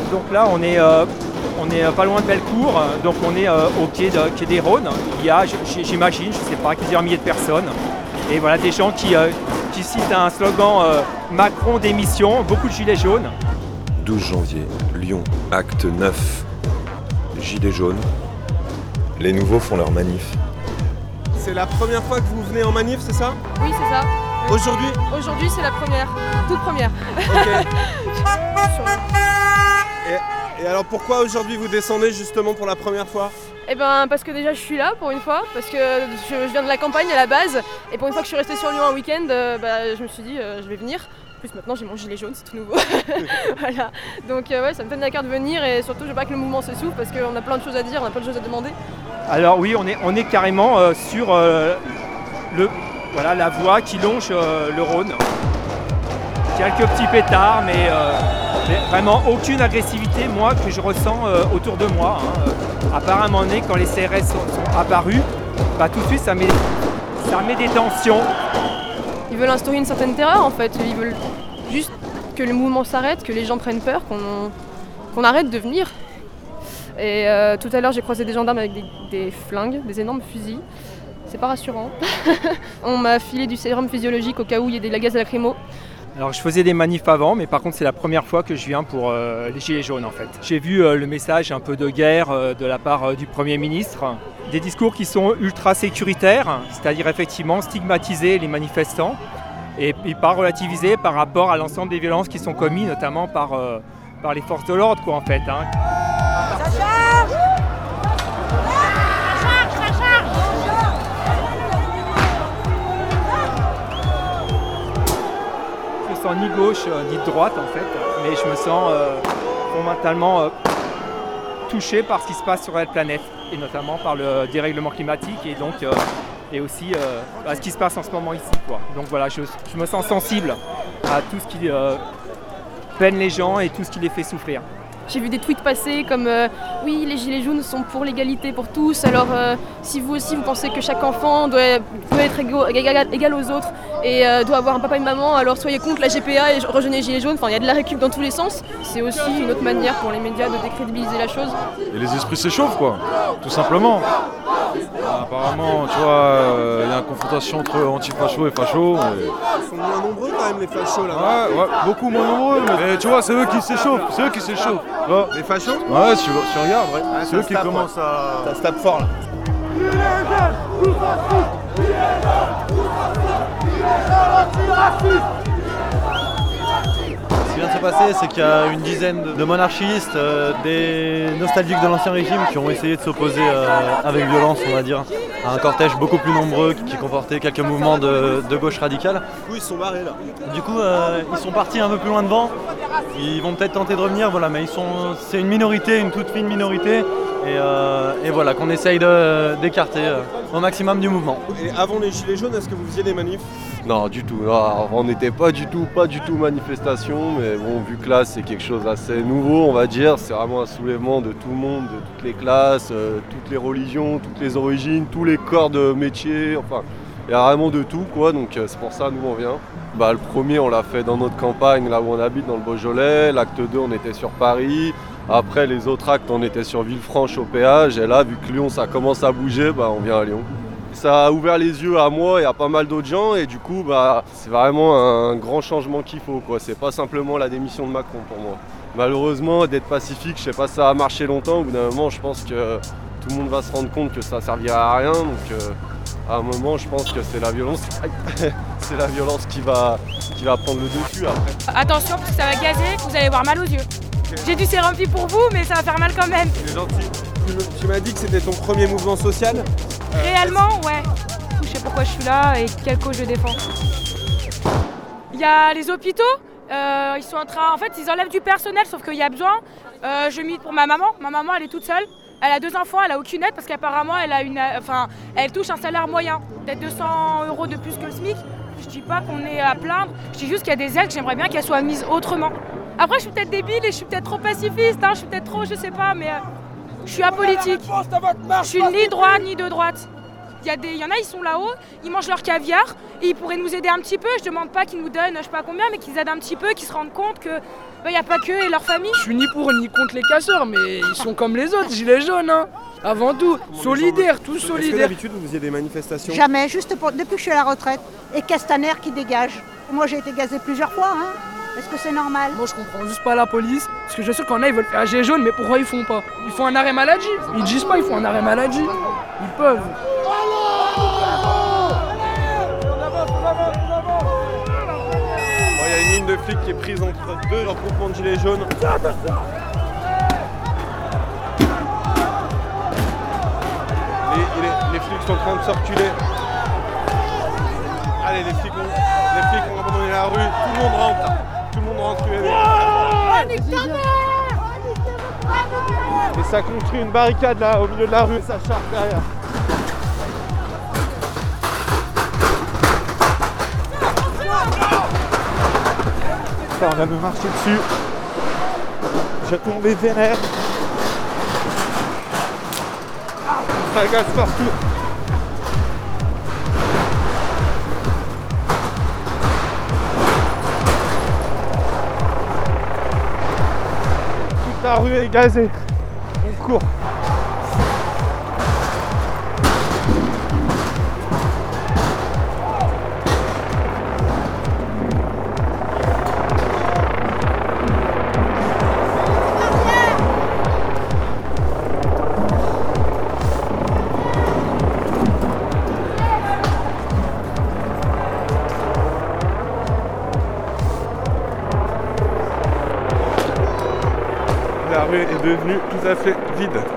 Donc là, on est pas loin de Bellecour, donc on est au quai des Rhônes. Il y a, j'imagine, je ne sais pas, plusieurs milliers de personnes. Et voilà, des gens qui citent un slogan Macron démission, beaucoup de gilets jaunes. 12 janvier, Lyon, acte 9. Gilets jaunes. Les nouveaux font leur manif. C'est la première fois que vous venez en manif, c'est ça? Oui, c'est ça. Aujourd'hui? Aujourd'hui, c'est la première, toute première. Ok. Et alors pourquoi aujourd'hui vous descendez justement pour la première fois? Eh ben parce que déjà je suis là pour une fois, parce que je viens de la campagne à la base, et pour une fois que je suis restée sur Lyon un week-end, je me suis dit je vais venir. En plus maintenant j'ai mon gilet jaune, c'est tout nouveau. Voilà. Donc ouais, ça me donne à cœur de venir, et surtout je veux pas que le mouvement s'essouffle parce qu'on a plein de choses à dire, on a plein de choses à demander. Alors oui, on est carrément sur la voie qui longe le Rhône. Quelques petits pétards, mais vraiment aucune agressivité, moi, que je ressens autour de moi. À part un moment donné, quand les CRS sont apparus, tout de suite, ça met des tensions. Ils veulent instaurer une certaine terreur, en fait. Ils veulent juste que le mouvement s'arrête, que les gens prennent peur, qu'on arrête de venir. Et tout à l'heure, j'ai croisé des gendarmes avec des flingues, des énormes fusils. C'est pas rassurant. On m'a filé du sérum physiologique au cas où il y ait de la gaz lacrymo. Alors je faisais des manifs avant, mais par contre c'est la première fois que je viens pour les Gilets jaunes en fait. J'ai vu le message un peu de guerre de la part du Premier ministre. Des discours qui sont ultra sécuritaires, c'est-à-dire effectivement stigmatiser les manifestants et pas relativiser par rapport à l'ensemble des violences qui sont commises, notamment par les forces de l'ordre en fait. Je me sens ni gauche ni de droite en fait, mais je me sens fondamentalement touché par ce qui se passe sur la planète, et notamment par le dérèglement climatique et donc et aussi à ce qui se passe en ce moment ici, quoi. Donc voilà, je me sens sensible à tout ce qui peine les gens et tout ce qui les fait souffrir. J'ai vu des tweets passer comme oui, les gilets jaunes sont pour l'égalité pour tous, alors si vous aussi vous pensez que chaque enfant doit être égal aux autres et doit avoir un papa et une maman, alors soyez contre la GPA et rejoignez les gilets jaunes. Enfin, il y a de la récup dans tous les sens. C'est aussi une autre manière pour les médias de décrédibiliser la chose. Et les esprits s'échauffent, quoi, tout simplement. Apparemment, tu vois, il y a une confrontation entre anti-fachos et fachos. Ils sont moins nombreux quand même, les fachos là. Ouais, beaucoup moins nombreux, mais tu vois, c'est eux qui s'échauffent. Les fachos? Ouais, si tu regardes, ouais. Ouais, C'est eux qui commencent à... Ça se tape fort là. Ce qui vient de se passer, c'est qu'il y a une dizaine de monarchistes, des nostalgiques de l'ancien régime qui ont essayé de s'opposer avec violence, on va dire, à un cortège beaucoup plus nombreux qui comportait quelques mouvements de gauche radicale. Du coup, ils sont barrés là. Du coup, ils sont partis un peu plus loin devant. Ils vont peut-être tenter de revenir, voilà, mais c'est une minorité, une toute fine minorité. Et voilà, qu'on essaye d'écarter au maximum du mouvement. Et avant les gilets jaunes, est-ce que vous faisiez des manifs? Non, du tout. Alors, on n'était pas du tout manifestation, mais bon, vu que là c'est quelque chose d'assez nouveau, on va dire, c'est vraiment un soulèvement de tout le monde, de toutes les classes, toutes les religions, toutes les origines, tous les corps de métier, enfin, il y a vraiment de tout, quoi, donc c'est pour ça nous on vient. Le premier on l'a fait dans notre campagne, là où on habite, dans le Beaujolais, l'acte 2 on était sur Paris. Après les autres actes on était sur Villefranche au péage, et là vu que Lyon ça commence à bouger, on vient à Lyon. Ça a ouvert les yeux à moi et à pas mal d'autres gens, et du coup c'est vraiment un grand changement qu'il faut, quoi. C'est pas simplement la démission de Macron pour moi. Malheureusement d'être pacifique, je sais pas si ça va marcher longtemps, au bout d'un moment je pense que tout le monde va se rendre compte que ça servira à rien, donc à un moment je pense que c'est la violence, c'est la violence qui va prendre le dessus après. Attention parce que ça va gazer, vous allez avoir mal aux yeux. J'ai du sérum pour vous, mais ça va faire mal quand même. C'est gentil. Tu m'as dit que c'était ton premier mouvement social? Réellement, ouais. Je sais pourquoi je suis là et quelle cause je défends. Il y a les hôpitaux, ils sont en train... En fait, ils enlèvent du personnel, sauf qu'il y a besoin. Je milite pour ma maman. Ma maman, elle est toute seule. Elle a 2 enfants, elle a aucune aide parce qu'apparemment, elle touche un salaire moyen. Peut-être 200 € de plus que le SMIC. Je dis pas qu'on est à plaindre. Je dis juste qu'il y a des aides, j'aimerais bien qu'elles soient mises autrement. Après, je suis peut-être débile et je suis peut-être trop pacifiste, je suis peut-être trop, je sais pas, mais je suis apolitique. Je suis ni droite ni de droite. Il y en a, ils sont là-haut, ils mangent leur caviar et ils pourraient nous aider un petit peu. Je demande pas qu'ils nous donnent je sais pas combien, mais qu'ils aident un petit peu, qu'ils se rendent compte que il n'y a pas qu'eux et leur famille. Je suis ni pour ni contre les casseurs, mais ils sont comme les autres, gilets jaunes, hein. Avant tout, solidaires, tous Est-ce que solidaires. d'habitude vous faisiez des manifestations? Jamais, depuis que je suis à la retraite. Et Castaner qui dégage. Moi j'ai été gazée plusieurs fois, hein. Est-ce que c'est normal? Moi je comprends juste pas la police, parce que je suis sûr qu'en a ils veulent faire un gilet jaune, mais pourquoi ils font pas? Ils font un arrêt maladie. Ils disent pas ils font un arrêt maladie. Ils peuvent. Il y a une ligne de flics qui est prise entre deux regroupements de gilets jaunes. Les flics sont en train de se reculer. Allez, les flics ont abandonné la rue. Tout le monde rentre. Tout le monde rentre. Et ça construit une barricade là au milieu de la rue. Ça charge derrière. On vient de me marcher dessus. J'ai tombé vénère. Ça gaze partout. Toute la rue est gazée. On court. La rue est devenue tout à fait vide.